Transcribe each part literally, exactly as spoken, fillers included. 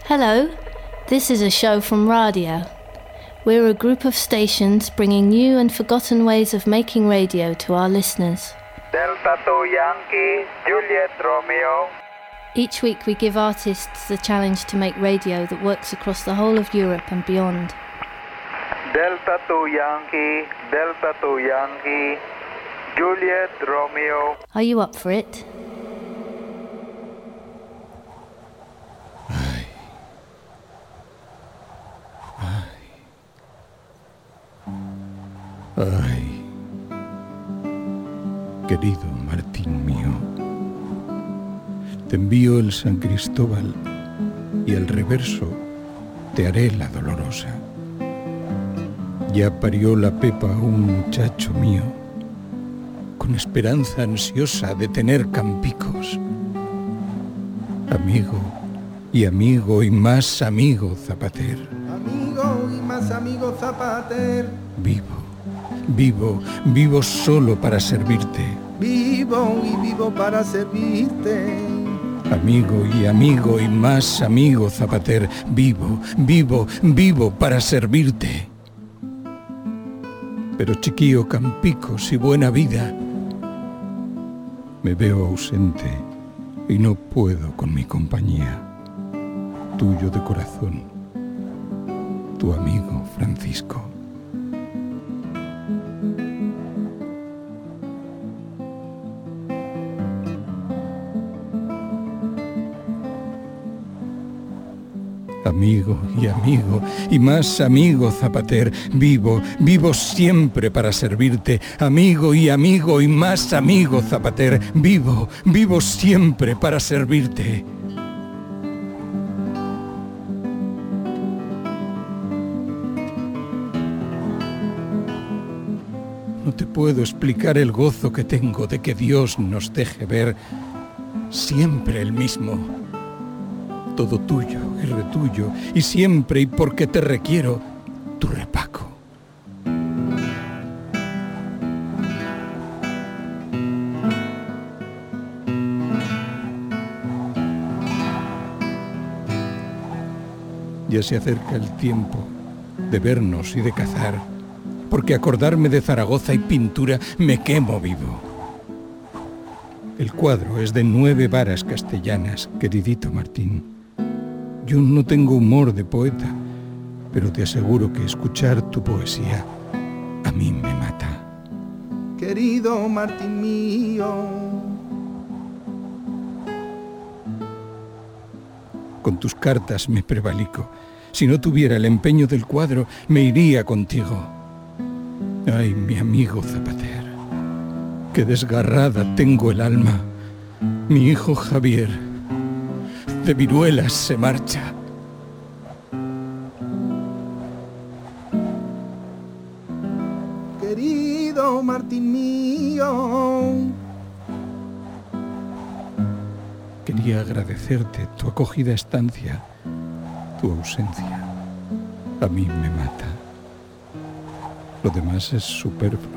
Hello, this is a show from Radio. We're a group of stations bringing new and forgotten ways of making radio to our listeners. Delta two Yankee, Juliet Romeo. Each week we give artists the challenge to make radio that works across the whole of Europe and beyond. Delta two Yankee, Delta two Yankee, Juliet Romeo. Are you up for it? Ay. Ay. Ay. Querido Martín mío, te envío el San Cristóbal y al reverso te haré la dolorosa. Ya parió la Pepa un muchacho mío, con esperanza ansiosa de tener campicos. Amigo y amigo y más amigo Zapater. Amigo y más amigo Zapater. Vivo, vivo, vivo solo para servirte. Vivo y vivo para servirte. Amigo y amigo y más amigo Zapater. Vivo, vivo, vivo para servirte. Pero chiquillo, campicos y buena vida, me veo ausente y no puedo con mi compañía. Tuyo de corazón, tu amigo Francisco. Amigo y amigo y más amigo Zapater, vivo, vivo siempre para servirte. Amigo y amigo y más amigo Zapater, vivo, vivo siempre para servirte. No te puedo explicar el gozo que tengo de que Dios nos deje ver siempre el mismo. Todo tuyo y retuyo, y siempre y porque te requiero, tu repaco. Ya se acerca el tiempo de vernos y de cazar, porque acordarme de Zaragoza y pintura me quemo vivo. El cuadro es de nueve varas castellanas, queridito Martín. Yo no tengo humor de poeta, pero te aseguro que escuchar tu poesía a mí me mata. Querido Martín mío. Con tus cartas me prevalico. Si no tuviera el empeño del cuadro, me iría contigo. Ay, mi amigo Zapater, qué desgarrada tengo el alma. Mi hijo Javier de viruelas se marcha. Querido Martín mío. Quería agradecerte tu acogida estancia, tu ausencia. A mí me mata. Lo demás es superfluo.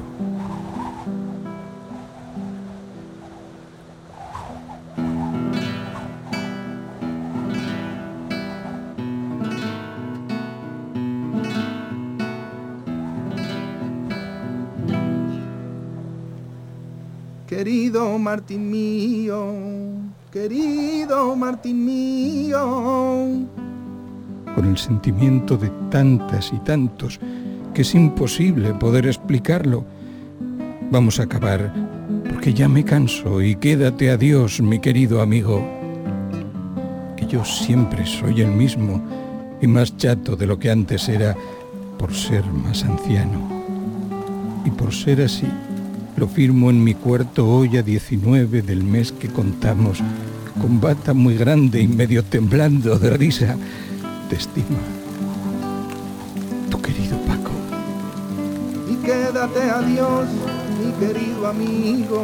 Querido Martín mío, querido Martín mío. Con el sentimiento de tantas y tantos que es imposible poder explicarlo. Vamos a acabar, porque ya me canso y quédate adiós, mi querido amigo. Que yo siempre soy el mismo y más chato de lo que antes era por ser más anciano. Y por ser así, lo firmo en mi cuarto hoy a diecinueve del mes que contamos, con bata muy grande y medio temblando de risa. Te estima, tu querido Paco. Y quédate adiós, mi querido amigo.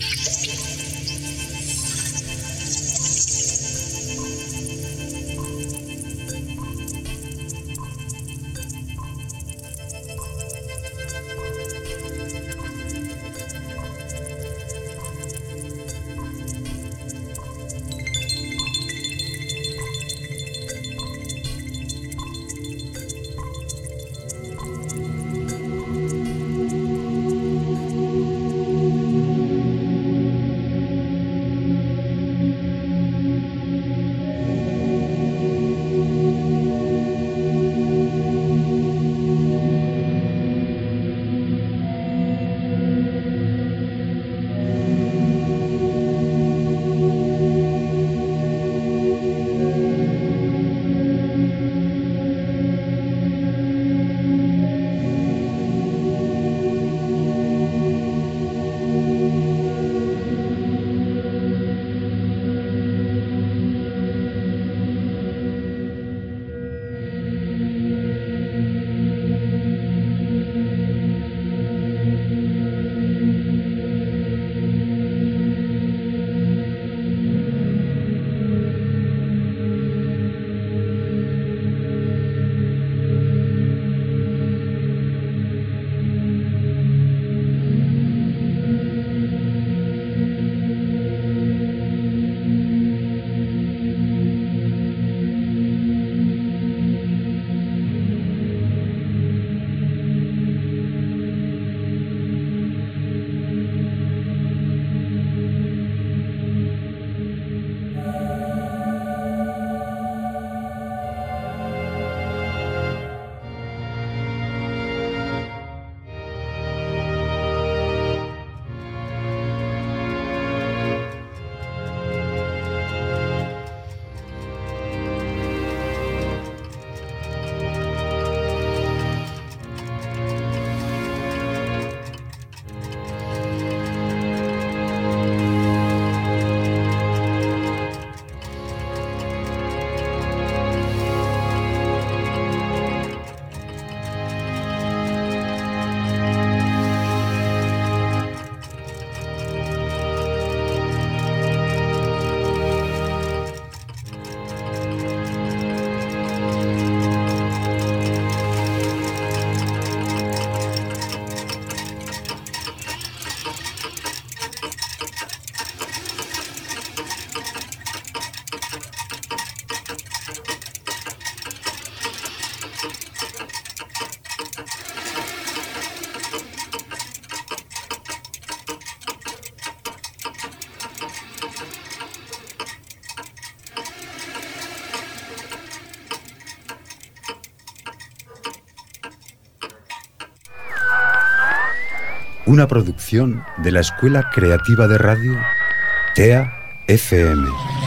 Una producción de la Escuela Creativa de Radio T E A F M.